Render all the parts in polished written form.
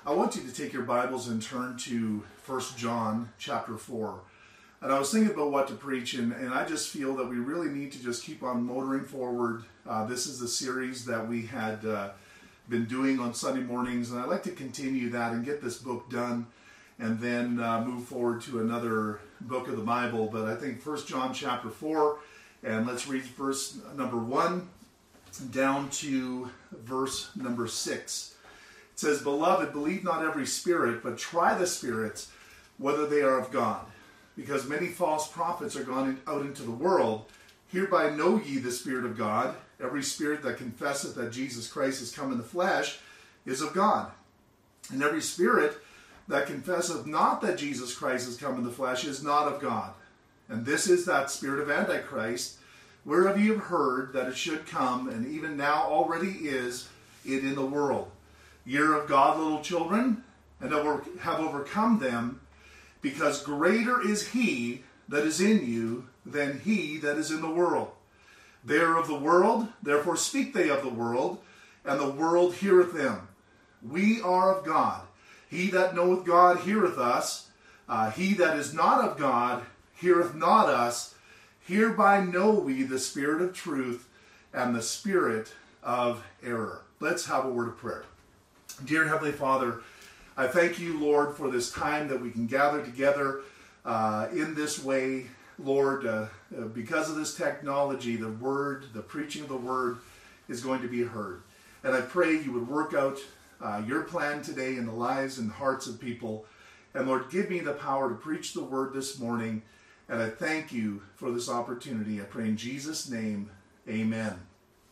I want you to take your Bibles and turn to 1 John chapter 4. And I was thinking about what to preach, and I just feel that we really need to just keep on motoring forward. This is the series that we had been doing on Sunday mornings, and I'd like to continue that and get this book done and then move forward to another book of the Bible. But I think 1 John chapter 4, and let's read verse number 1 down to verse number 6. It says, "Beloved, believe not every spirit, but try the spirits, whether they are of God. Because many false prophets are gone out into the world. Hereby know ye the Spirit of God. Every spirit that confesseth that Jesus Christ is come in the flesh is of God. And every spirit that confesseth not that Jesus Christ is come in the flesh is not of God. And this is that spirit of Antichrist, whereof ye have heard that it should come, and even now already is it in the world. Ye are of God, little children, and have overcome them, because greater is he that is in you than he that is in the world. They are of the world, therefore speak they of the world, and the world heareth them. We are of God. He that knoweth God heareth us. He that is not of God heareth not us. Hereby know we the spirit of truth and the spirit of error." Let's have a word of prayer. Dear Heavenly Father, I thank you, Lord, for this time that we can gather together in this way, Lord. Because of this technology, the word, the preaching of the word is going to be heard. And I pray you would work out your plan today in the lives and hearts of people. And Lord, give me the power to preach the word this morning. And I thank you for this opportunity. I pray in Jesus' name, amen.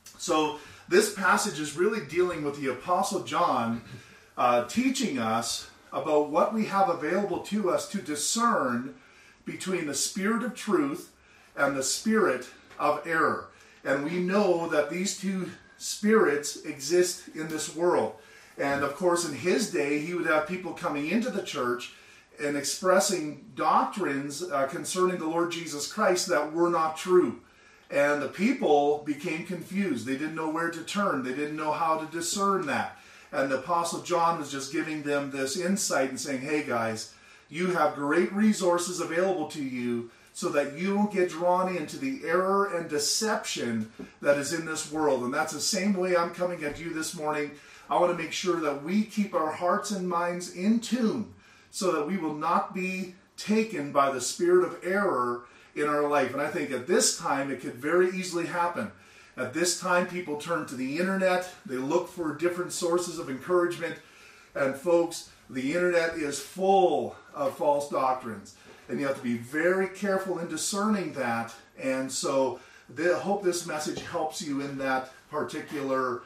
So this passage is really dealing with the Apostle John teaching us about what we have available to us to discern between the spirit of truth and the spirit of error. And we know that these two spirits exist in this world. And of course, in his day, he would have people coming into the church and expressing doctrines concerning the Lord Jesus Christ that were not true. And the people became confused. They didn't know where to turn. They didn't know how to discern that. And the Apostle John was just giving them this insight and saying, hey guys, you have great resources available to you so that you don't get drawn into the error and deception that is in this world. And that's the same way I'm coming at you this morning. I want to make sure that we keep our hearts and minds in tune so that we will not be taken by the spirit of error in our life. And I think at this time it could very easily happen. At this time people turn to the internet, they look for different sources of encouragement, and folks, the internet is full of false doctrines. And you have to be very careful in discerning that. And so I hope this message helps you in that particular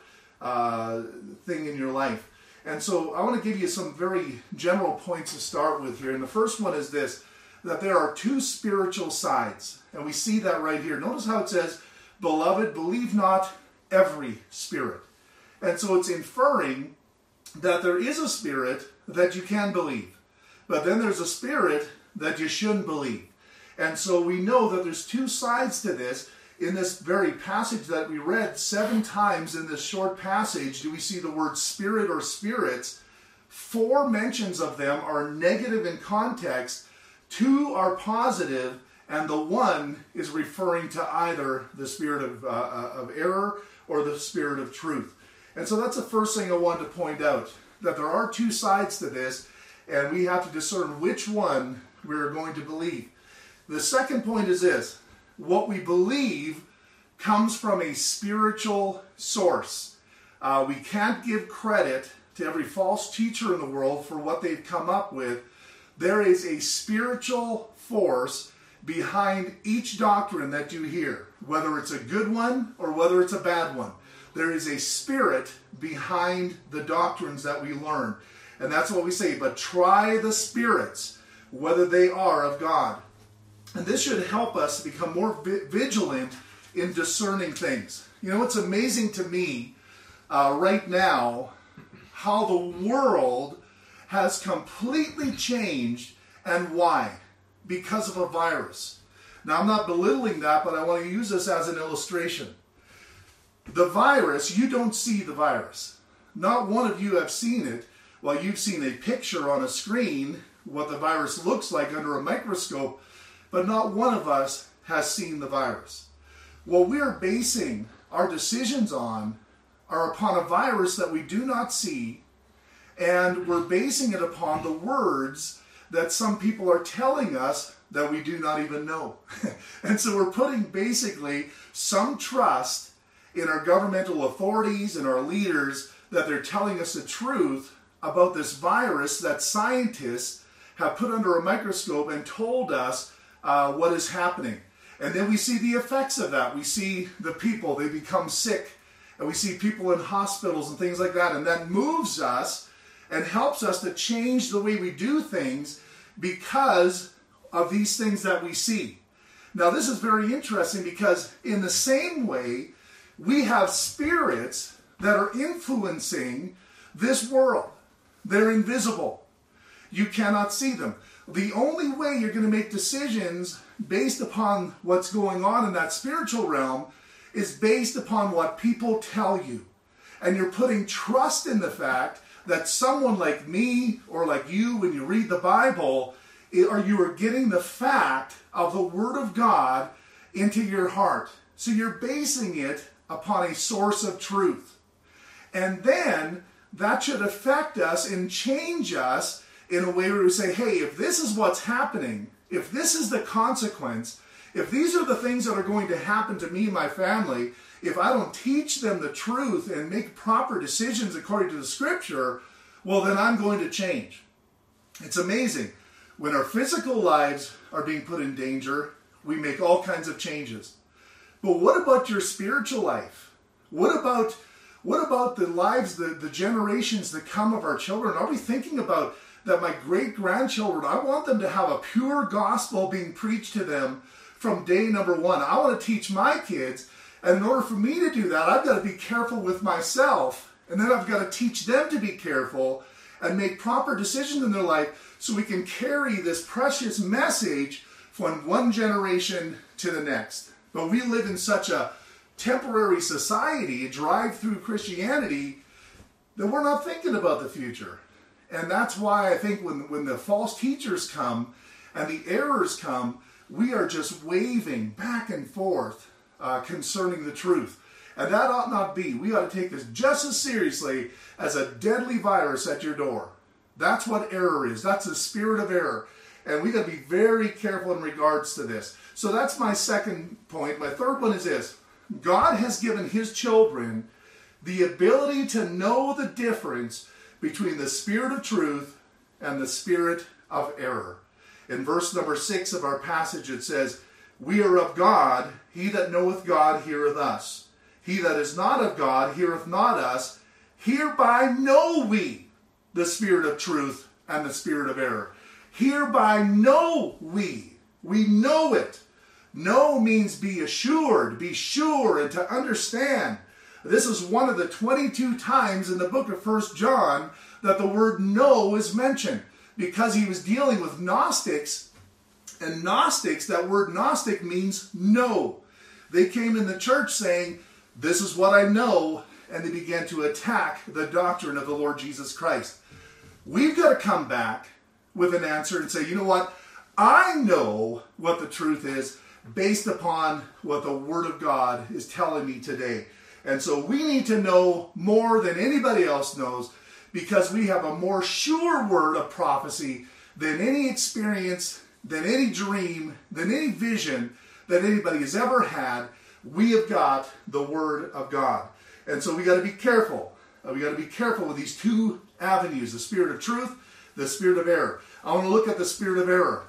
thing in your life. And so I want to give you some very general points to start with here. And the first one is this, that there are two spiritual sides. And we see that right here. Notice how it says, "Beloved, believe not every spirit." And so it's inferring that there is a spirit that you can believe. But then there's a spirit that you shouldn't believe. And so we know that there's two sides to this. In this very passage that we read, 7 times in this short passage do we see the word spirit or spirits. 4 mentions of them are negative in context. 2 are positive, and the 1 is referring to either the spirit of error or the spirit of truth. And so that's the first thing I wanted to point out, that there are 2 sides to this, and we have to discern which one we're going to believe. The second point is this: what we believe comes from a spiritual source. We can't give credit to every false teacher in the world for what they've come up with. There is a spiritual force behind each doctrine that you hear, whether it's a good one or whether it's a bad one. There is a spirit behind the doctrines that we learn. And that's what we say, but try the spirits, whether they are of God. And this should help us become more vigilant in discerning things. You know, it's amazing to me right now how the world has completely changed, and why? Because of a virus. Now, I'm not belittling that, but I want to use this as an illustration. The virus, you don't see the virus. Not one of you have seen it, Well, you've seen a picture on a screen, what the virus looks like under a microscope, but not one of us has seen the virus. What we're basing our decisions on are upon a virus that we do not see, and we're basing it upon the words that some people are telling us that we do not even know. And so we're putting basically some trust in our governmental authorities and our leaders that they're telling us the truth about this virus that scientists have put under a microscope and told us what is happening. And then we see the effects of that. We see the people, they become sick, and we see people in hospitals and things like that, and that moves us and helps us to change the way we do things because of these things that we see. Now, this is very interesting because in the same way, we have spirits that are influencing this world. They're invisible. You cannot see them. The only way you're going to make decisions based upon what's going on in that spiritual realm is based upon what people tell you. And you're putting trust in the fact that someone like me or like you, when you read the Bible, you are getting the fact of the Word of God into your heart. So you're basing it upon a source of truth. And then that should affect us and change us in a way where we say, hey, if this is what's happening, if this is the consequence, if these are the things that are going to happen to me and my family, if I don't teach them the truth and make proper decisions according to the Scripture, well, then I'm going to change. It's amazing. When our physical lives are being put in danger, we make all kinds of changes. But what about your spiritual life? What about the lives, the generations that come of our children? Are we thinking about that my great-grandchildren, I want them to have a pure gospel being preached to them from day number one. I want to teach my kids, and in order for me to do that, I've got to be careful with myself, and then I've got to teach them to be careful and make proper decisions in their life so we can carry this precious message from one generation to the next. But we live in such a temporary society, a drive-through Christianity, that we're not thinking about the future. And that's why I think when the false teachers come and the errors come, we are just waving back and forth concerning the truth. And that ought not be. We ought to take this just as seriously as a deadly virus at your door. That's what error is. That's the spirit of error. And we got to be very careful in regards to this. So that's my second point. My third one is this. God has given His children the ability to know the difference between the spirit of truth and the spirit of error. In verse number 6 of our passage it says, "We are of God, he that knoweth God heareth us. He that is not of God heareth not us. Hereby know we the spirit of truth and the spirit of error." Hereby know we. We know it. Know means be assured, be sure, and to understand. This is one of the 22 times in the book of 1 John that the word know is mentioned, because he was dealing with Gnostics, and Gnostics, that word Gnostic means know. They came in the church saying, this is what I know, and they began to attack the doctrine of the Lord Jesus Christ. We've got to come back with an answer and say, you know what? I know what the truth is based upon what the Word of God is telling me today. And so we need to know more than anybody else knows, because we have a more sure word of prophecy than any experience, than any dream, than any vision that anybody has ever had. We have got the Word of God. And so we got to be careful. We got to be careful with these two avenues, the spirit of truth, the spirit of error. I want to look at the spirit of error.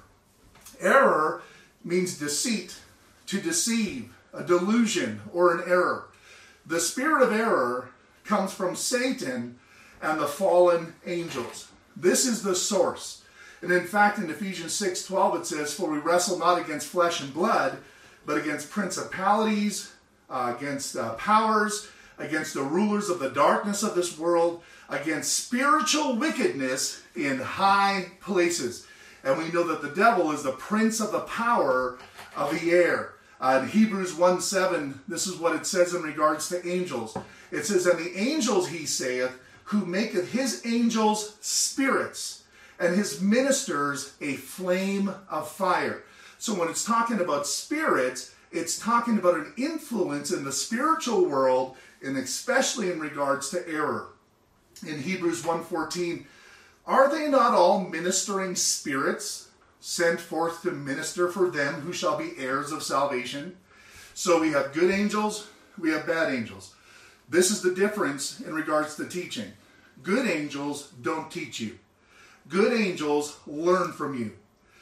Error means deceit, to deceive, a delusion, or an error. The spirit of error comes from Satan and the fallen angels. This is the source. And in fact, in Ephesians 6:12 it says, "For we wrestle not against flesh and blood, but against principalities, against powers, against the rulers of the darkness of this world, against spiritual wickedness in high places." And we know that the devil is the prince of the power of the air. In Hebrews 1:7, this is what it says in regards to angels. It says, "And the angels, he saith, who maketh his angels spirits, and his ministers a flame of fire. So when it's talking about spirits, it's talking about an influence in the spiritual world, and especially in regards to error. In Hebrews 1:14, are they not all ministering spirits sent forth to minister for them who shall be heirs of salvation? So we have good angels, we have bad angels. This is the difference in regards to teaching. Good angels don't teach you. Good angels learn from you.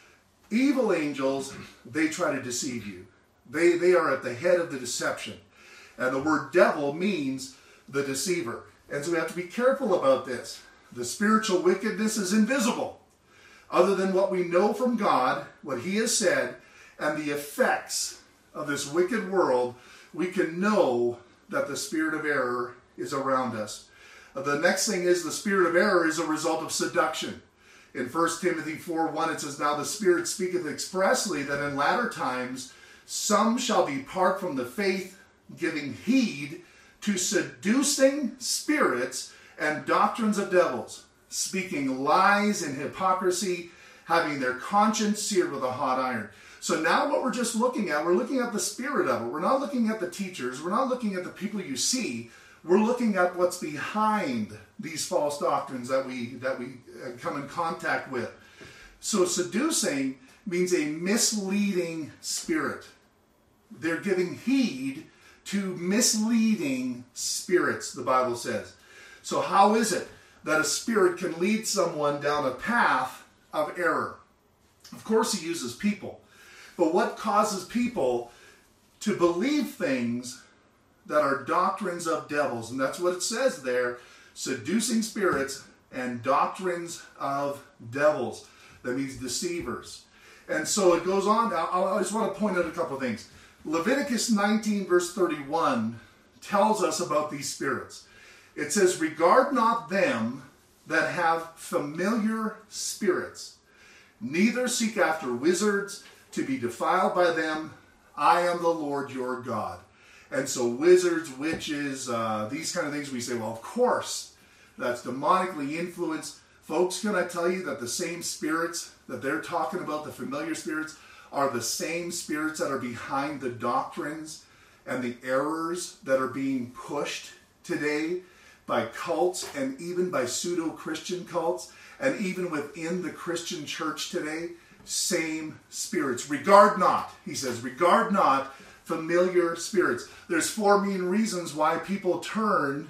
Evil angels, they try to deceive you. They are at the head of the deception. And the word devil means the deceiver. And so we have to be careful about this. The spiritual wickedness is invisible. Other than what we know from God, what he has said, and the effects of this wicked world, we can know that the spirit of error is around us. The next thing is the spirit of error is a result of seduction. In 1 Timothy 4:1 it says, now the Spirit speaketh expressly that in latter times some shall depart from the faith, giving heed to seducing spirits and doctrines of devils, speaking lies and hypocrisy, having their conscience seared with a hot iron. So now what we're just looking at, we're looking at the spirit of it. We're not looking at the teachers. We're not looking at the people you see. We're looking at what's behind these false doctrines that we come in contact with. So seducing means a misleading spirit. They're giving heed to misleading spirits, the Bible says. So how is it that a spirit can lead someone down a path of error? Of course he uses people. But what causes people to believe things that are doctrines of devils? And that's what it says there, seducing spirits and doctrines of devils. That means deceivers. And so it goes on. I just want to point out a couple of things. Leviticus 19 verse 31 tells us about these spirits. It says, regard not them that have familiar spirits, neither seek after wizards to be defiled by them. I am the Lord your God. And so wizards, witches, these kind of things, we say, well, of course, that's demonically influenced. Folks, can I tell you that the same spirits that they're talking about, the familiar spirits, are the same spirits that are behind the doctrines and the errors that are being pushed today by cults and even by pseudo-Christian cults and even within the Christian church today. Same spirits. Regard not, he says, regard not familiar spirits. There's 4 main reasons why people turn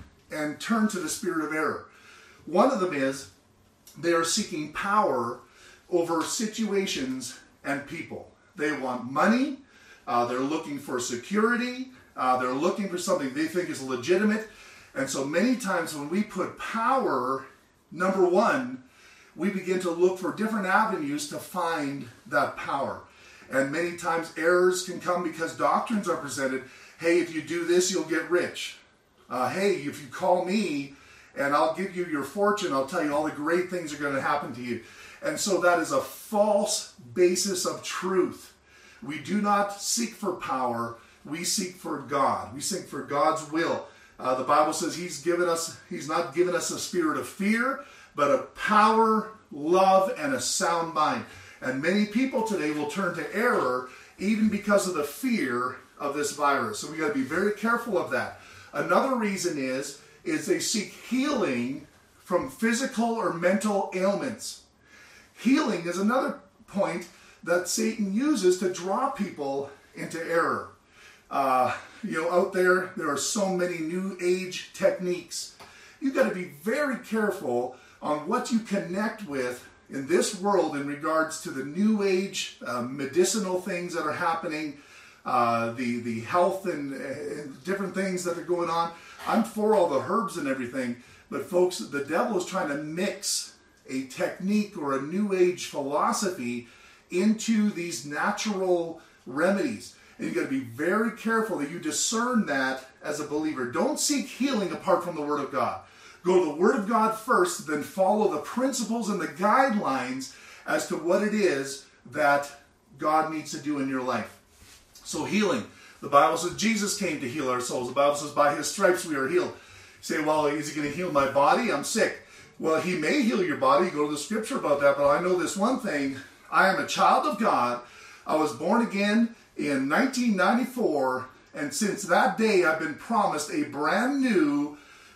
to the spirit of error. One of them is they are seeking power over situations and people. They want money. They're looking for security. They're looking for something they think is legitimate. And so many times when we put power, number one, we begin to look for different avenues to find that power. And many times errors can come because doctrines are presented. Hey, if you do this, you'll get rich. Hey, if you call me and I'll give you your fortune, I'll tell you all the great things are going to happen to you. And so that is a false basis of truth. We do not seek for power. We seek for God. We seek for God's will. The Bible says He's not given us a spirit of fear, but of power, love, and a sound mind. And many people today will turn to error even because of the fear of this virus. So we got to be very careful of that. Another reason is they seek healing from physical or mental ailments. Healing is another point that Satan uses to draw people into error. Out there are so many new age techniques. You've got to be very careful on what you connect with in this world in regards to the new age medicinal things that are happening, the health and different things that are going on. I'm for all the herbs and everything, but folks, the devil is trying to mix a technique or a new age philosophy into these natural remedies. And you've got to be very careful that you discern that as a believer. Don't seek healing apart from the Word of God. Go to the Word of God first, then follow the principles and the guidelines as to what it is that God needs to do in your life. So healing. The Bible says Jesus came to heal our souls. The Bible says by His stripes we are healed. say, well, is he going to heal my body? I'm sick. Well, he may heal your body. Go to the scripture about that. But I know this one thing. I am a child of God. I was born again in 1994. And since that day, I've been promised a brand new,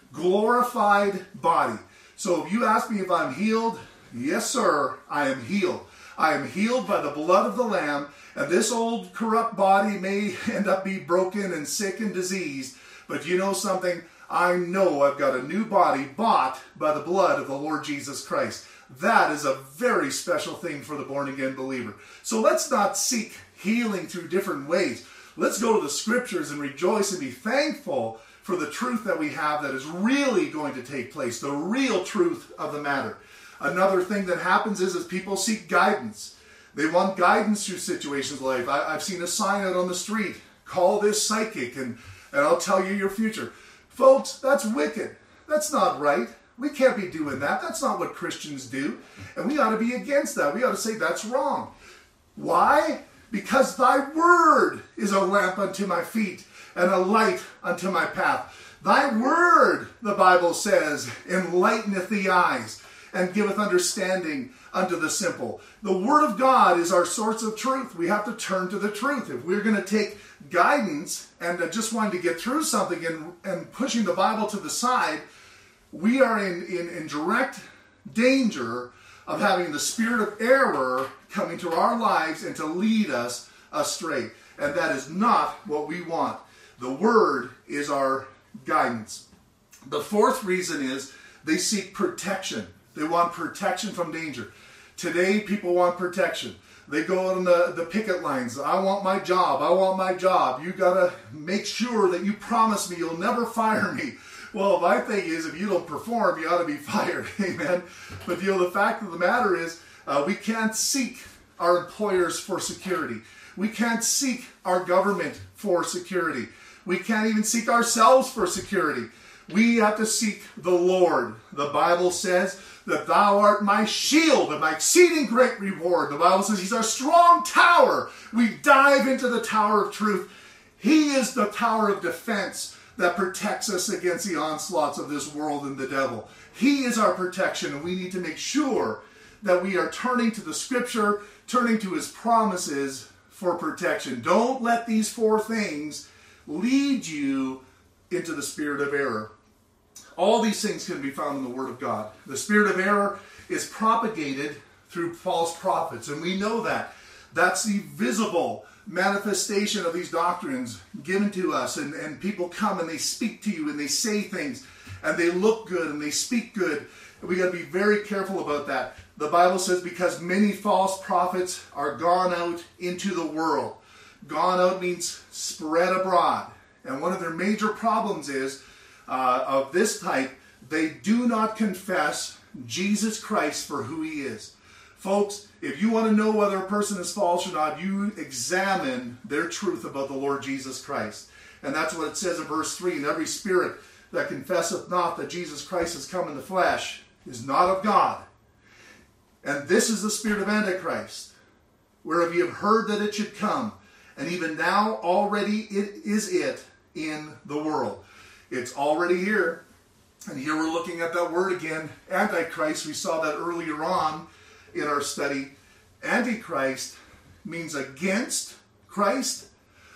glorified body. So if you ask me if I'm healed, yes, sir, I am healed. I am healed by the blood of the Lamb. And this old corrupt body may end up being broken and sick and diseased. But you know something? I know I've got a new body bought by the blood of the Lord Jesus Christ. That is a very special thing for the born-again believer. So let's not seek healing through different ways. Let's go to the scriptures and rejoice and be thankful for the truth that we have that is really going to take place, the real truth of the matter. Another thing that happens is people seek guidance. They want guidance through situations like life. I've seen a sign out on the street, call this psychic and I'll tell you your future. Folks, that's wicked. That's not right. We can't be doing that. That's not what Christians do. And we ought to be against that. We ought to say that's wrong. Why? Because thy word is a lamp unto my feet and a light unto my path. Thy word, the Bible says, enlighteneth the eyes and giveth understanding unto the simple. The word of God is our source of truth. We have to turn to the truth. If we're going to take guidance and just wanting to get through something and pushing the Bible to the side, we are in direct danger of having the spirit of error come into our lives and to lead us astray. And that is not what we want. The word is our guidance. The fourth reason is they seek protection. They want protection from danger. Today, people want protection. They go on the picket lines. I want my job. I want my job. You got to make sure that you promise me you'll never fire me. Well, my thing is, if you don't perform, you ought to be fired. Amen. But the fact of the matter is, we can't seek our employers for security. We can't seek our government for security. We can't even seek ourselves for security. We have to seek the Lord. The Bible says that thou art my shield and my exceeding great reward. The Bible says he's our strong tower. We dive into the tower of truth. He is the tower of defense that protects us against the onslaughts of this world and the devil. He is our protection, and we need to make sure that we are turning to the scripture, turning to his promises for protection. Don't let these four things lead you into the spirit of error. All these things can be found in the Word of God. The spirit of error is propagated through false prophets, and we know that. That's the visible manifestation of these doctrines given to us, and people come and they speak to you and they say things, and they look good and they speak good. And we got to be very careful about that. The Bible says, because many false prophets are gone out into the world. Gone out means spread abroad. And one of their major problems is, of this type, they do not confess Jesus Christ for who he is. Folks, if you want to know whether a person is false or not, you examine their truth about the Lord Jesus Christ. And that's what it says in verse 3. And every spirit that confesseth not that Jesus Christ has come in the flesh is not of God. And this is the spirit of Antichrist, whereof ye have heard that it should come. And even now already it is in the world. It's already here. And here we're looking at that word again, Antichrist. We saw that earlier on in our study. Antichrist means against Christ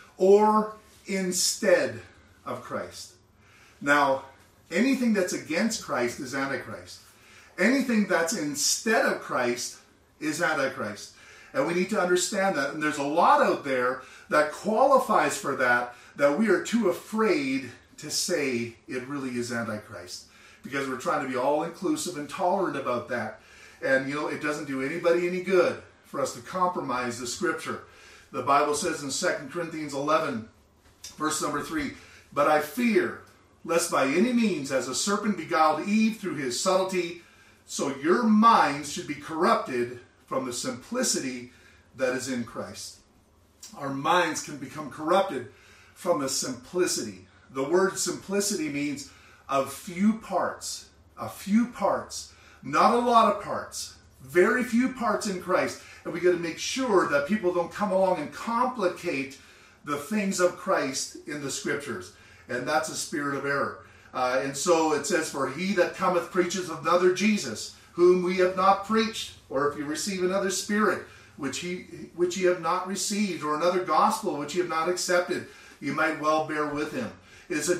or instead of Christ. Now, anything that's against Christ is Antichrist. Anything that's instead of Christ is Antichrist. And we need to understand that. And there's a lot out there that qualifies for that we are too afraid to say it really is Antichrist. Because we're trying to be all-inclusive and tolerant about that. And, it doesn't do anybody any good for us to compromise the Scripture. The Bible says in 2 Corinthians 11, verse number 3, but I fear, lest by any means, as a serpent beguiled Eve through his subtlety, so your minds should be corrupted from the simplicity that is in Christ. Our minds can become corrupted from the simplicity. The word simplicity means of few parts. A few parts. Not a lot of parts. Very few parts in Christ. And we got to make sure that people don't come along and complicate the things of Christ in the Scriptures. And that's a spirit of error. And so it says, for he that cometh preacheth another Jesus, whom we have not preached, or if you receive another spirit, which ye have not received, or another gospel which ye have not accepted, you might well bear with him. It's a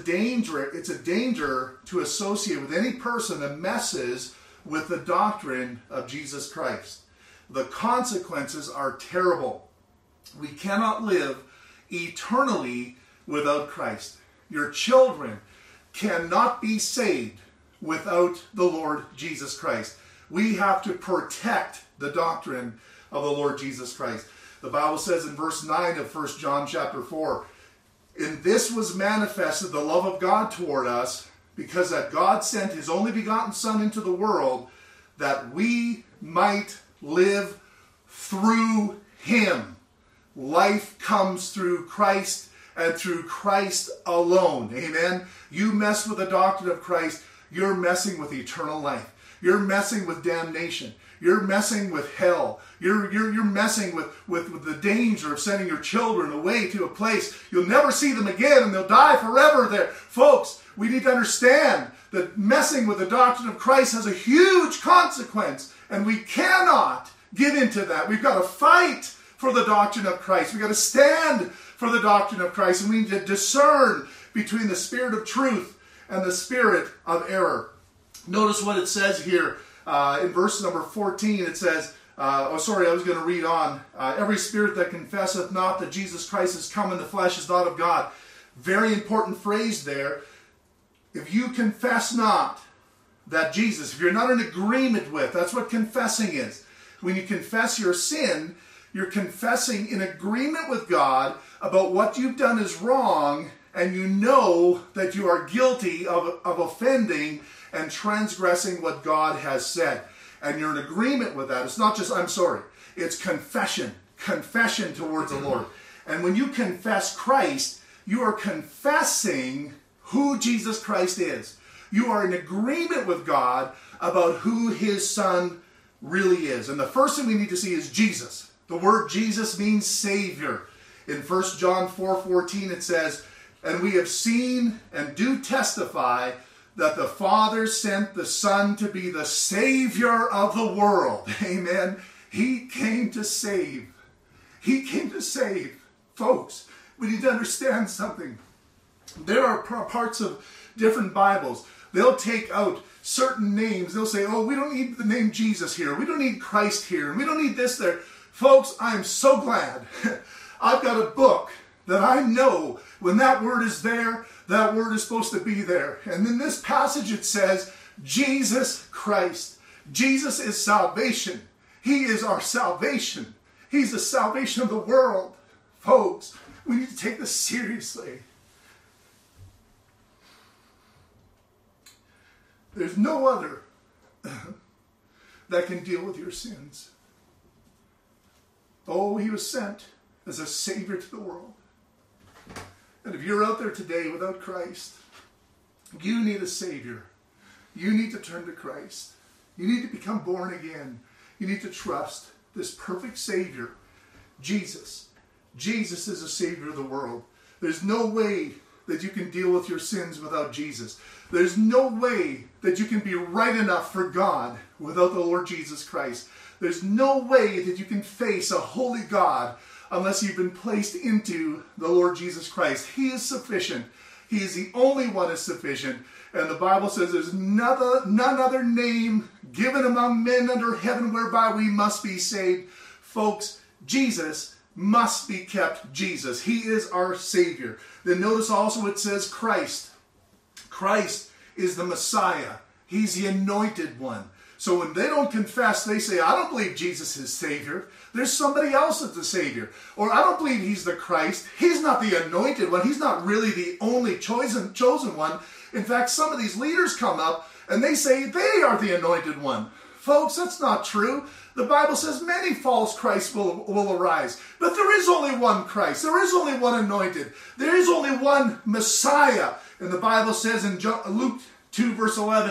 danger to associate with any person that messes with the doctrine of Jesus Christ. The consequences are terrible. We cannot live eternally without Christ. Your children cannot be saved without the Lord Jesus Christ. We have to protect the doctrine of the Lord Jesus Christ. The Bible says in verse 9 of 1 John chapter 4, in this was manifested the love of God toward us, because that God sent his only begotten Son into the world, that we might live through him. Life comes through Christ and through Christ alone. Amen. You mess with the doctrine of Christ, you're messing with eternal life. You're messing with damnation. You're messing with hell. You're messing with the danger of sending your children away to a place you'll never see them again and they'll die forever there. Folks, we need to understand that messing with the doctrine of Christ has a huge consequence, and we cannot give into that. We've got to fight for the doctrine of Christ. We've got to stand for the doctrine of Christ, and we need to discern between the spirit of truth and the spirit of error. Notice what it says here in verse number 14. It says, I was going to read on. Every spirit that confesseth not that Jesus Christ is come in the flesh is not of God. Very important phrase there. If you confess not that Jesus, if you're not in agreement with, that's what confessing is. When you confess your sin, you're confessing in agreement with God about what you've done is wrong, and you know that you are guilty of offending and transgressing what God has said. And you're in agreement with that. It's not just, I'm sorry. It's confession. Confession towards the Lord. And when you confess Christ, you are confessing who Jesus Christ is. You are in agreement with God about who his Son really is. And the first thing we need to see is Jesus. The word Jesus means Savior. In 1 John 4:14 it says, and we have seen and do testify that the Father sent the Son to be the Savior of the world. Amen. He came to save. He came to save. Folks, we need to understand something. There are parts of different Bibles. They'll take out certain names. They'll say, oh, we don't need the name Jesus here. We don't need Christ here. We don't need this there. Folks, I'm so glad I've got a book that I know when that word is there, that word is supposed to be there. And in this passage it says, Jesus Christ. Jesus is salvation. He is our salvation. He's the salvation of the world. Folks, we need to take this seriously. There's no other that can deal with your sins. Oh, he was sent as a Savior to the world. And if you're out there today without Christ, you need a Savior. You need to turn to Christ. You need to become born again. You need to trust this perfect Savior, Jesus. Jesus is a Savior of the world. There's no way that you can deal with your sins without Jesus. There's no way that you can be right enough for God without the Lord Jesus Christ. There's no way that you can face a holy God unless you've been placed into the Lord Jesus Christ. He is sufficient. He is the only one is sufficient. And the Bible says there's none other name given among men under heaven whereby we must be saved. Folks, Jesus must be kept Jesus. He is our Savior. Then notice also it says Christ. Christ is the Messiah. He's the anointed one. So when they don't confess, they say, I don't believe Jesus is Savior. There's somebody else that's the Savior. Or I don't believe he's the Christ. He's not the anointed one. He's not really the only chosen one. In fact, some of these leaders come up and they say they are the anointed one. Folks, that's not true. The Bible says many false Christs will arise. But there is only one Christ. There is only one anointed. There is only one Messiah. And the Bible says in Luke 2 verse 11,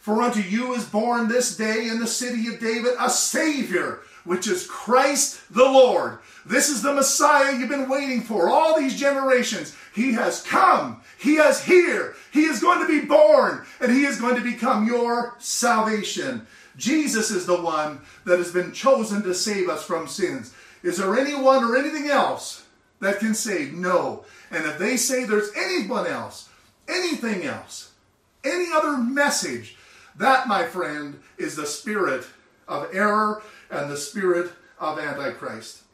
For unto you is born this day in the city of David a Savior, which is Christ the Lord. This is the Messiah you've been waiting for all these generations. He has come. He is here. He is going to be born, and he is going to become your salvation. Jesus is the one that has been chosen to save us from sins. Is there anyone or anything else that can save? No. And if they say there's anyone else, anything else, any other message, that, my friend, is the spirit of error and the spirit of Antichrist.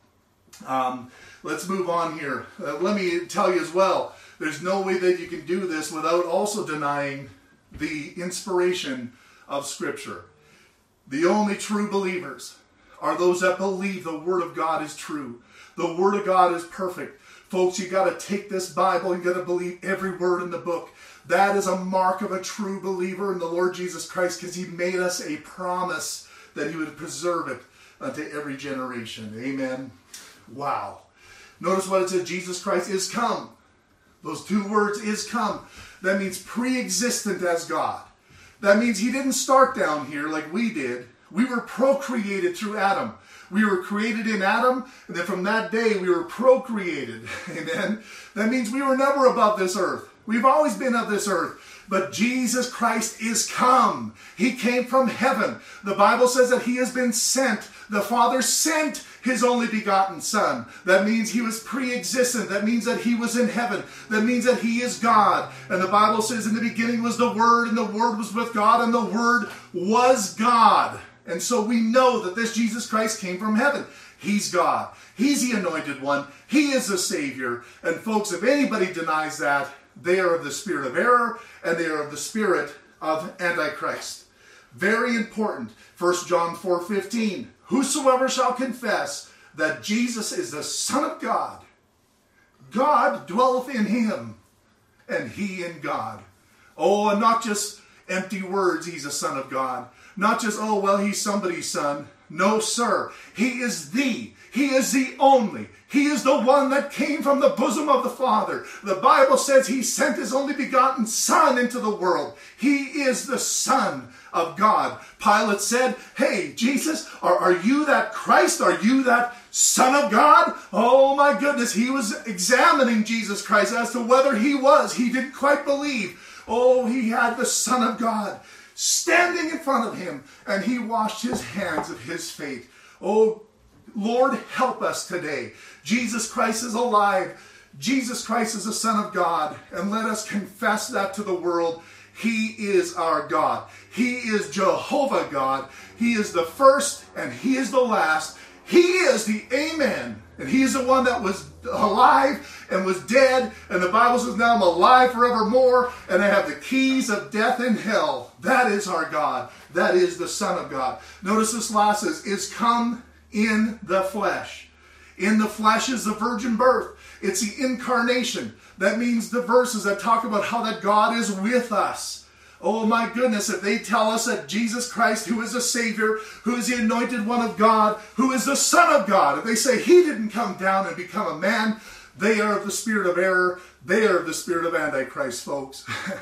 Let's move on here. Let me tell you as well, there's no way that you can do this without also denying the inspiration of Scripture. The only true believers are those that believe the Word of God is true. The Word of God is perfect. Folks, you got to take this Bible and you got to believe every word in the book. That is a mark of a true believer in the Lord Jesus Christ, because he made us a promise that he would preserve it unto every generation. Amen. Wow. Notice what it said. Jesus Christ is come. Those two words, is come. That means pre-existent as God. That means he didn't start down here like we did. We were procreated through Adam. We were created in Adam, and then from that day we were procreated. Amen. That means we were never above this earth. We've always been of this earth. But Jesus Christ is come. He came from heaven. The Bible says that he has been sent. The Father sent his only begotten Son. That means he was pre-existent. That means that he was in heaven. That means that he is God. And the Bible says in the beginning was the Word, and the Word was with God, and the Word was God. And so we know that this Jesus Christ came from heaven. He's God. He's the anointed one. He is the Savior. And folks, if anybody denies that, they are of the spirit of error, and they are of the spirit of Antichrist. Very important. 1 John 4:15. Whosoever shall confess that Jesus is the Son of God, God dwelleth in him, and he in God. Oh, and not just empty words, he's a son of God. Not just, oh, well, he's somebody's son. No, sir. He is the only. He is the one that came from the bosom of the Father. The Bible says he sent his only begotten Son into the world. He is the Son of God. Pilate said, hey, Jesus, are you that Christ? Are you that Son of God? Oh my goodness, he was examining Jesus Christ as to whether he was. He didn't quite believe. Oh, he had the Son of God standing in front of him, and he washed his hands of his fate. Oh, Lord, help us today. Jesus Christ is alive. Jesus Christ is the Son of God, and let us confess that to the world. He is our God. He is Jehovah God. He is the first, and he is the last. He is the Amen. And he is the one that was alive and was dead. And the Bible says, now I'm alive forevermore, and I have the keys of death and hell. That is our God. That is the Son of God. Notice this last is come in the flesh. In the flesh is the virgin birth. It's the incarnation. That means the verses that talk about how that God is with us. Oh my goodness, if they tell us that Jesus Christ, who is a Savior, who is the anointed one of God, who is the Son of God, if they say he didn't come down and become a man, they are of the spirit of error. They are of the spirit of Antichrist, folks.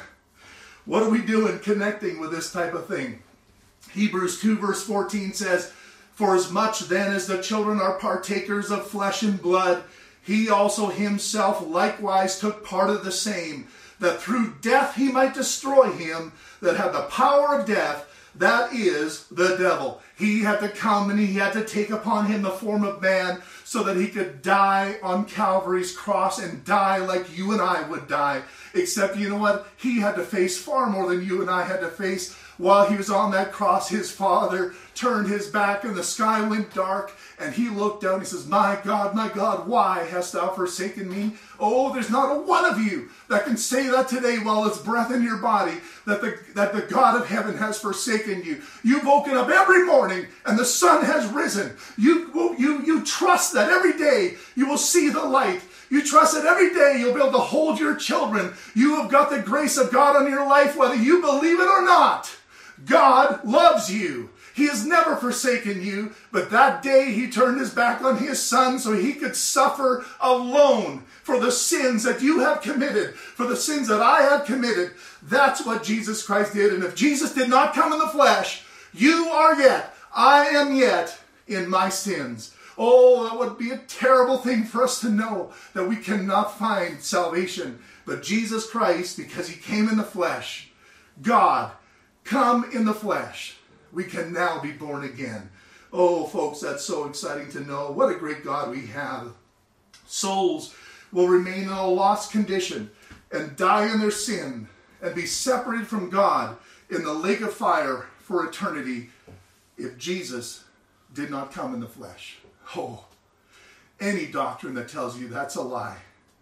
What are we doing connecting with this type of thing? Hebrews 2 verse 14 says, for as much then as the children are partakers of flesh and blood, he also himself likewise took part of the same, that through death he might destroy him that had the power of death, that is the devil. He had to come and he had to take upon him the form of man so that he could die on Calvary's cross and die like you and I would die. Except, you know what? He had to face far more than you and I had to face. While he was on that cross, his Father turned his back and the sky went dark, and he looked down and he says, my God, why hast thou forsaken me? Oh, there's not a one of you that can say that today while it's breath in your body, that the God of heaven has forsaken you. You've woken up every morning and the sun has risen. You trust that every day you will see the light. You trust that every day you'll be able to hold your children. You have got the grace of God on your life, whether you believe it or not. God loves you. He has never forsaken you. But that day he turned his back on his son so he could suffer alone for the sins that you have committed, for the sins that I have committed. That's what Jesus Christ did. And if Jesus did not come in the flesh, you are yet, I am yet in my sins. Oh, that would be a terrible thing for us to know, that we cannot find salvation. But Jesus Christ, because he came in the flesh, God, come in the flesh, we can now be born again. Oh, folks, that's so exciting to know. What a great God we have. Souls will remain in a lost condition and die in their sin and be separated from God in the lake of fire for eternity if Jesus did not come in the flesh. Oh, any doctrine that tells you that's a lie.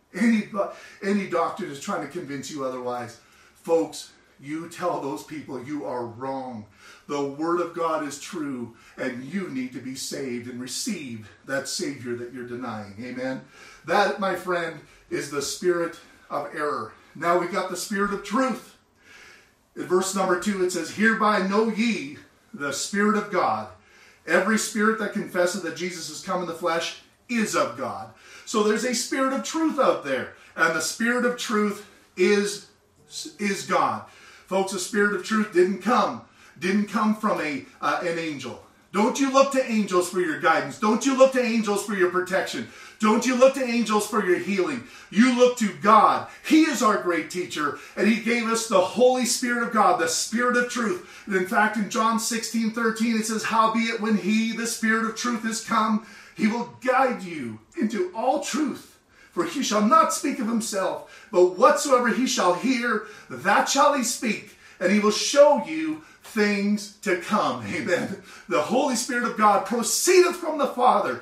Any doctrine is trying to convince you otherwise. Folks, you tell those people you are wrong. The Word of God is true, and you need to be saved and receive that Savior that you're denying. Amen? That, my friend, is the spirit of error. Now we got the spirit of truth. In verse number 2, it says, "Hereby know ye the Spirit of God. Every spirit that confesses that Jesus has come in the flesh is of God." So there's a spirit of truth out there. And the spirit of truth is God. Folks, the spirit of truth didn't come from an angel. Don't you look to angels for your guidance. Don't you look to angels for your protection. Don't you look to angels for your healing. You look to God. He is our great teacher, and he gave us the Holy Spirit of God, the Spirit of truth. And in fact, in John 16:13, it says, "Howbeit when he, the Spirit of truth, is come, he will guide you into all truth. For he shall not speak of himself, but whatsoever he shall hear, that shall he speak, and he will show you things to come." Amen. The Holy Spirit of God proceedeth from the Father,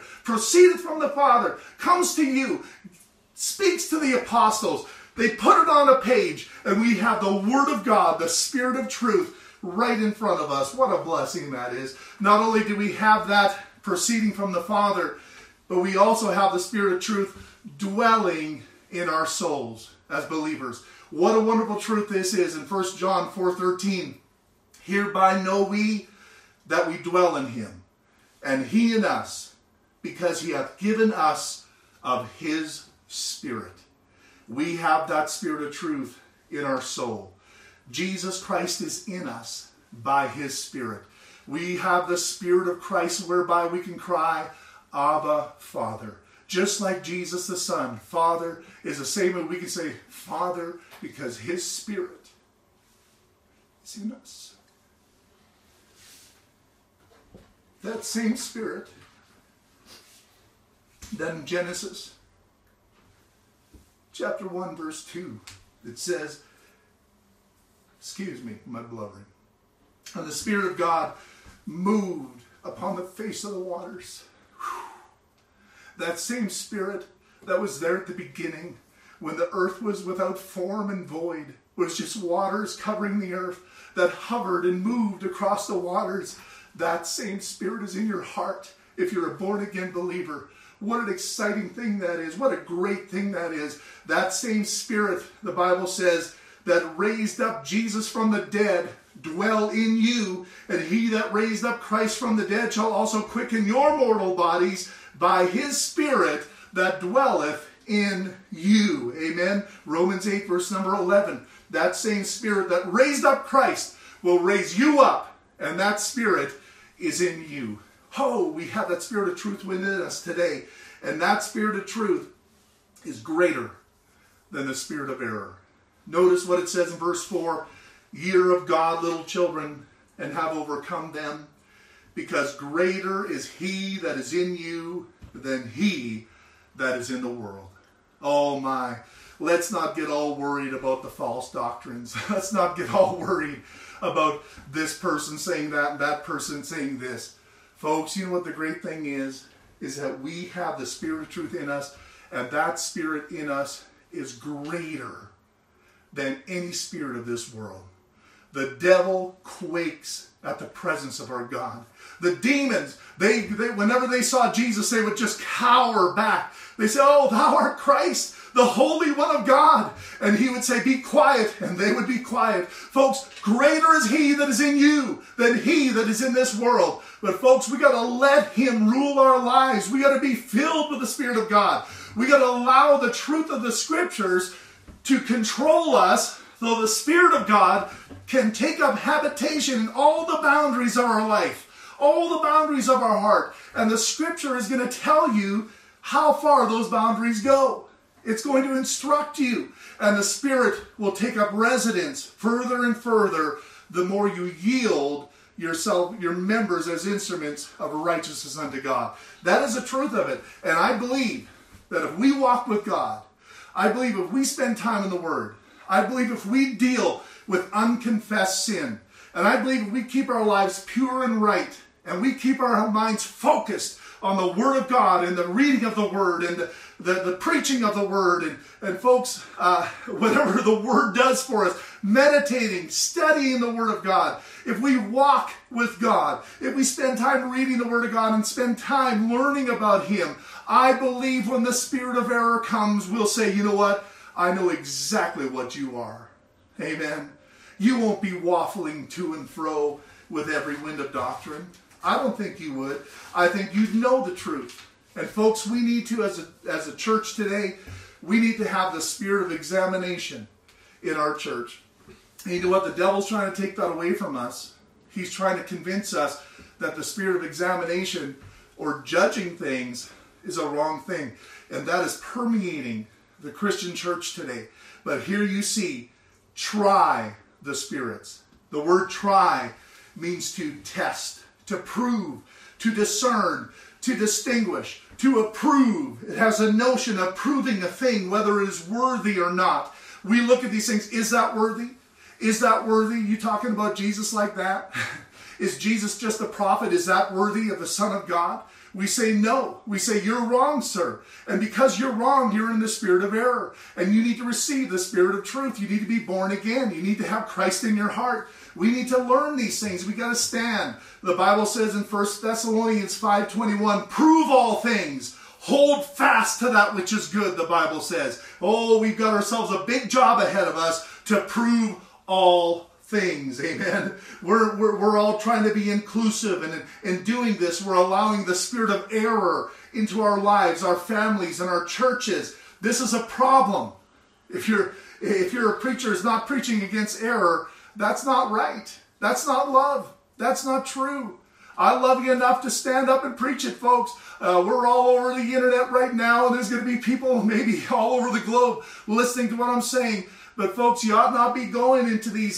comes to you, speaks to the apostles. They put it on a page, and we have the Word of God, the Spirit of truth, right in front of us. What a blessing that is. Not only do we have that proceeding from the Father, but we also have the Spirit of truth dwelling in our souls as believers. What a wonderful truth this is. In 1 John 4:13, "Hereby know we that we dwell in him, and he in us, because he hath given us of his Spirit." We have that Spirit of truth in our soul. Jesus Christ is in us by his Spirit. We have the Spirit of Christ whereby we can cry, "Abba, Father." Just like Jesus the Son, Father is the same way we can say Father, because his Spirit is in us. That same Spirit that in Genesis chapter 1 verse 2, it says, excuse me, my blubbering, "And the Spirit of God moved upon the face of the waters." Whew. That same Spirit that was there at the beginning, when the earth was without form and void, was just waters covering the earth, that hovered and moved across the waters. That same Spirit is in your heart if you're a born-again believer. What an exciting thing that is. What a great thing that is. That same Spirit, the Bible says, that raised up Jesus from the dead, dwell in you, and he that raised up Christ from the dead shall also quicken your mortal bodies by his Spirit that dwelleth in you. Amen. Romans 8 verse number 11. That same Spirit that raised up Christ will raise you up, and that Spirit is in you. Oh, we have that Spirit of truth within us today, and that Spirit of truth is greater than the spirit of error. Notice what it says in verse 4, "Ye are of God, little children, and have overcome them, because greater is he that is in you than he that is in the world." Oh my, let's not get all worried about the false doctrines. Let's not get all worried about this person saying that and that person saying this. Folks, you know what the great thing is that we have the Spirit of truth in us, and that Spirit in us is greater than any spirit of this world. The devil quakes at the presence of our God. The demons, they whenever they saw Jesus, they would just cower back. They say, "Oh, thou art Christ, the Holy One of God. And he would say, be quiet, and they would be quiet. Folks, greater is he that is in you than he that is in this world. But folks, we got to let him rule our lives. We got to be filled with the Spirit of God. We got to allow the truth of the Scriptures to control us, so the Spirit of God can take up habitation in all the boundaries of our life, all the boundaries of our heart. And the Scripture is going to tell you how far those boundaries go. It's going to instruct you. And the Spirit will take up residence further and further the more you yield yourself, your members, as instruments of righteousness unto God. That is the truth of it. And I believe that if we walk with God, I believe if we spend time in the Word, I believe if we deal with unconfessed sin, and I believe if we keep our lives pure and right, and we keep our minds focused on the Word of God and the reading of the Word and the preaching of the Word, and folks, whatever the Word does for us, meditating, studying the Word of God, if we walk with God, if we spend time reading the Word of God and spend time learning about Him, I believe when the spirit of error comes, we'll say, you know what? I know exactly what you are. Amen. You won't be waffling to and fro with every wind of doctrine. I don't think you would. I think you'd know the truth. And folks, we need to, as a church today, we need to have the spirit of examination in our church. And you know what? The devil's trying to take that away from us. He's trying to convince us that the spirit of examination or judging things is a wrong thing. And that is permeating the Christian church today. But here you see, try the spirits. The word try means to test, to prove, to discern, to distinguish, to approve. It has a notion of proving a thing, whether it is worthy or not. We look at these things. Is that worthy? Is that worthy? You talking about Jesus like that? Is Jesus just a prophet? Is that worthy of the Son of God? We say no. We say, you're wrong, sir. And because you're wrong, you're in the spirit of error. And you need to receive the spirit of truth. You need to be born again. You need to have Christ in your heart. We need to learn these things. We got to stand. The Bible says in 1 Thessalonians 5:21, prove all things. Hold fast to that which is good, the Bible says. Oh, we've got ourselves a big job ahead of us to prove all things. Amen. We're all trying to be inclusive, and in doing this, we're allowing the spirit of error into our lives, our families, and our churches. This is a problem. If you're a preacher who's not preaching against error, that's not right. That's not love. That's not true. I love you enough to stand up and preach it, folks. We're all over the internet right now, and there's going to be people maybe all over the globe listening to what I'm saying. But folks, you ought not be going into these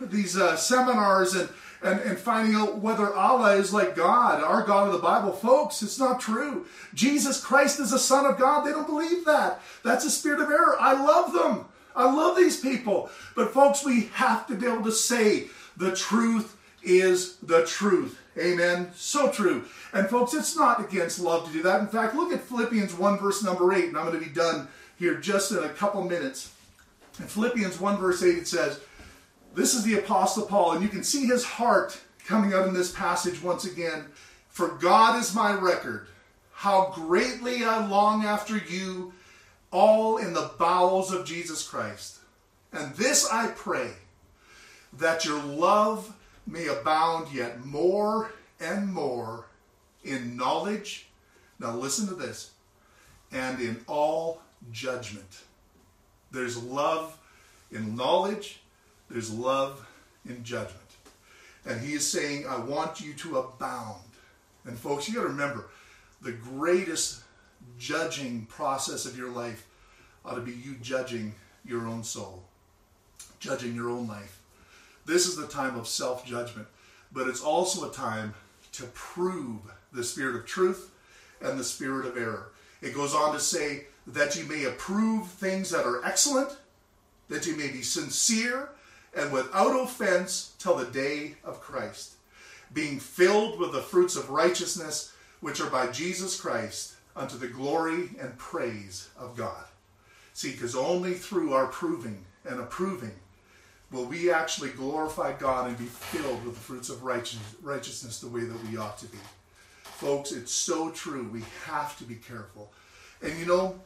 seminars and finding out whether Allah is like God, our God of the Bible. Folks, it's not true. Jesus Christ is the Son of God. They don't believe that. That's a spirit of error. I love them. I love these people. But folks, we have to be able to say the truth is the truth. Amen. So true. And folks, it's not against love to do that. In fact, look at Philippians 1 verse number 8, and I'm going to be done here just in a couple minutes. In Philippians 1 verse 8 it says, this is the Apostle Paul, and you can see his heart coming out in this passage once again. For God is my record, how greatly I long after you all in the bowels of Jesus Christ. And this I pray, that your love may abound yet more and more in knowledge. Now listen to this. And in all judgment. There's love in knowledge. There's love in judgment. And he is saying, I want you to abound. And folks, you got to remember, the greatest judging process of your life ought to be you judging your own soul, judging your own life. This is the time of self-judgment, but it's also a time to prove the spirit of truth and the spirit of error. It goes on to say that you may approve things that are excellent, that you may be sincere and without offense till the day of Christ, being filled with the fruits of righteousness, which are by Jesus Christ, unto the glory and praise of God. See, because only through our proving and approving will we actually glorify God and be filled with the fruits of righteousness the way that we ought to be. Folks, it's so true. We have to be careful. And you know,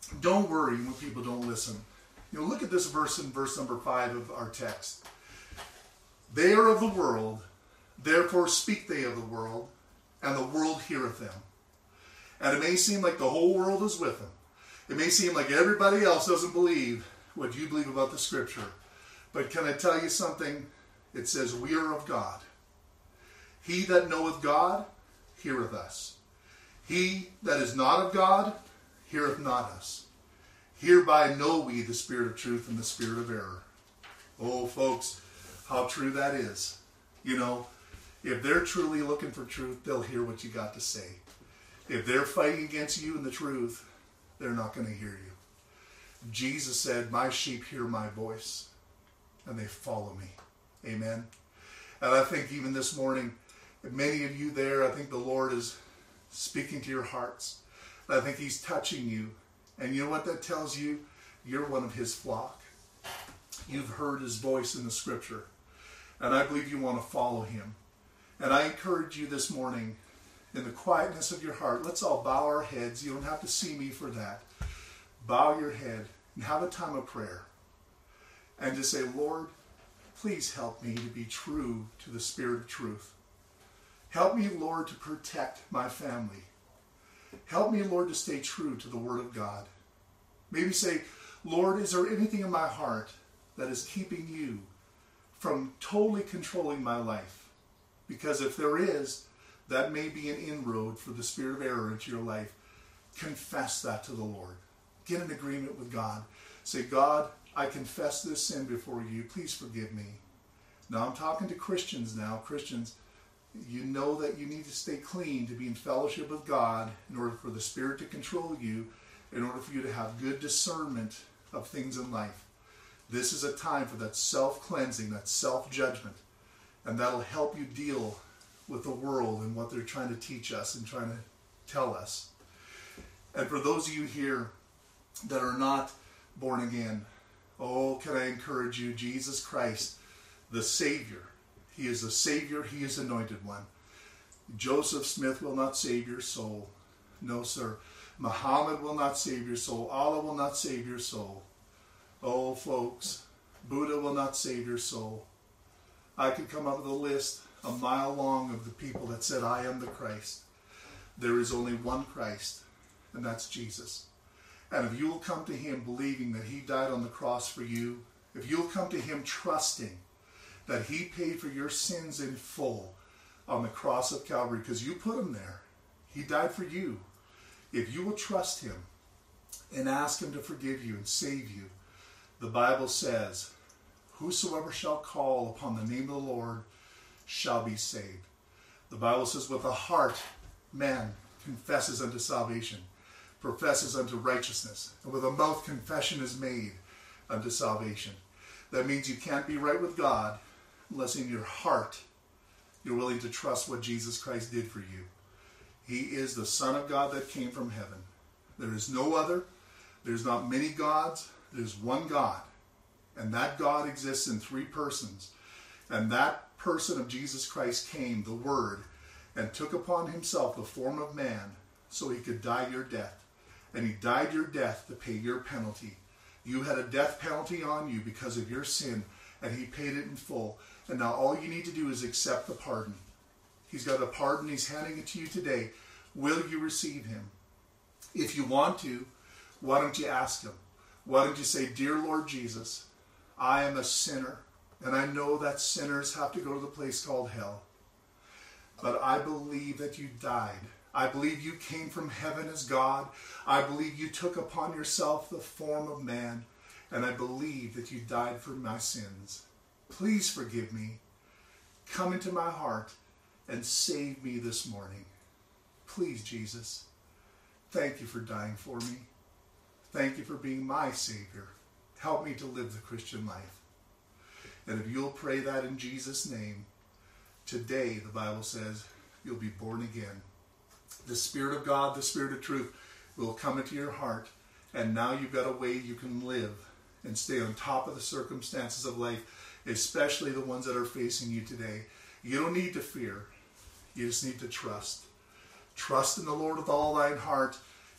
Don't worry when people don't listen. Look at this verse in verse number 5 of our text. They are of the world, therefore speak they of the world, and the world heareth them. And it may seem like the whole world is with them. It may seem like everybody else doesn't believe what you believe about the Scripture. But can I tell you something? It says, we are of God. He that knoweth God heareth us. He that is not of God heareth not us. Hereby know we the spirit of truth and the spirit of error. Oh, folks, how true that is. If they're truly looking for truth, they'll hear what you got to say. If they're fighting against you in the truth, they're not going to hear you. Jesus said, my sheep hear my voice, and they follow me. Amen. And I think even this morning, many of you there, I think the Lord is speaking to your hearts. I think he's touching you. And you know what that tells you? You're one of his flock. You've heard his voice in the Scripture. And I believe you want to follow him. And I encourage you this morning, in the quietness of your heart, let's all bow our heads. You don't have to see me for that. Bow your head and have a time of prayer. And just say, Lord, please help me to be true to the spirit of truth. Help me, Lord, to protect my family. Help me, Lord, to stay true to the Word of God. Maybe say, Lord, is there anything in my heart that is keeping you from totally controlling my life? Because if there is, that may be an inroad for the spirit of error into your life. Confess that to the Lord. Get in agreement with God. Say, God, I confess this sin before you. Please forgive me. Now I'm talking to Christians now. Christians, you know that you need to stay clean to be in fellowship with God in order for the Spirit to control you, in order for you to have good discernment of things in life. This is a time for that self-cleansing, that self-judgment, and that'll help you deal with the world and what they're trying to teach us and trying to tell us. And for those of you here that are not born again, oh, can I encourage you, Jesus Christ, the Savior. He is the Savior. He is anointed one. Joseph Smith will not save your soul. No, sir. Muhammad will not save your soul. Allah will not save your soul. Oh, folks, Buddha will not save your soul. I could come up with a list a mile long of the people that said, I am the Christ. There is only one Christ, and that's Jesus. And if you will come to him believing that he died on the cross for you, if you'll come to him trusting that he paid for your sins in full on the cross of Calvary, because you put him there. He died for you. If you will trust him and ask him to forgive you and save you, the Bible says, whosoever shall call upon the name of the Lord shall be saved. The Bible says, with the heart man confesses unto salvation, professes unto righteousness, and with the mouth confession is made unto salvation. That means you can't be right with God unless in your heart you're willing to trust what Jesus Christ did for you. He is the Son of God that came from heaven. There is no other. There's not many gods. There's one God. And that God exists in three persons. And that person of Jesus Christ came, the Word, and took upon himself the form of man so he could die your death. And he died your death to pay your penalty. You had a death penalty on you because of your sin, and he paid it in full. And now all you need to do is accept the pardon. He's got a pardon. He's handing it to you today. Will you receive him? If you want to, why don't you ask him? Why don't you say, Dear Lord Jesus, I am a sinner, and I know that sinners have to go to the place called hell. But I believe that you died. I believe you came from heaven as God. I believe you took upon yourself the form of man, and I believe that you died for my sins. Please forgive me. Come into my heart and save me this morning. Please, Jesus, thank you for dying for me. Thank you for being my Savior. Help me to live the Christian life. And if you'll pray that in Jesus' name, today, the Bible says, you'll be born again. The Spirit of God, the Spirit of truth, will come into your heart, and now you've got a way you can live and stay on top of the circumstances of life, especially the ones that are facing you today. You don't need to fear. You just need to trust. Trust in the Lord with all thine heart,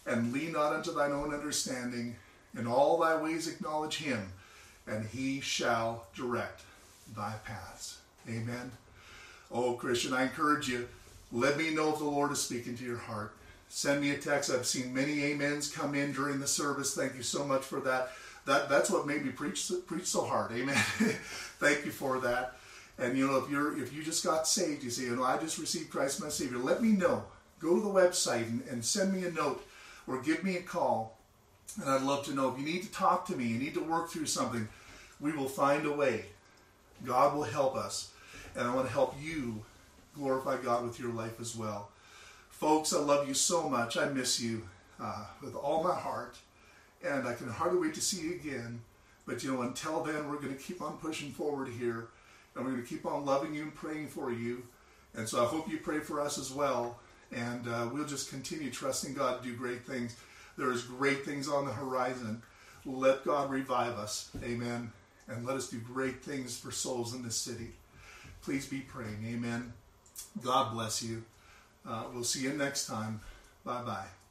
and lean not unto thine own understanding. In all thy ways acknowledge him, and he shall direct thy paths. Amen. Oh, Christian, I encourage you, let me know if the Lord is speaking to your heart. Send me a text. I've seen many amens come in during the service. Thank you so much for that. That's what made me preach so hard. Amen. Thank you for that. And if you just got saved, you say, I just received Christ my Savior. Let me know. Go to the website and send me a note or give me a call. And I'd love to know. If you need to talk to me, you need to work through something, we will find a way. God will help us. And I want to help you glorify God with your life as well. Folks, I love you so much. I miss you with all my heart. And I can hardly wait to see you again. But until then, we're going to keep on pushing forward here. And we're going to keep on loving you and praying for you. And so I hope you pray for us as well. And we'll just continue trusting God to do great things. There is great things on the horizon. Let God revive us. Amen. And let us do great things for souls in this city. Please be praying. Amen. God bless you. We'll see you next time. Bye-bye.